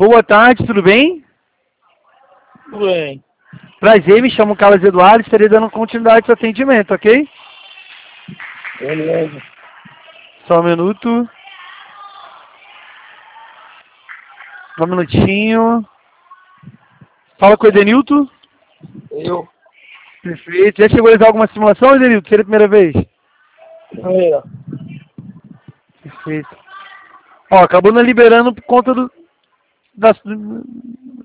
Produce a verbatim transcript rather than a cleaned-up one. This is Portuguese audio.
Boa tarde, tudo bem? Tudo bem. Prazer, me chamo Carlos Eduardo, estarei dando continuidade ao atendimento, ok? Beleza. Só um minuto. Um minutinho. Fala com o Edenilton. Eu. Perfeito. Já chegou a realizar alguma simulação, Edenilton? Seria a primeira vez? Primeira. Perfeito. Ó, acabou não liberando por conta do... Das,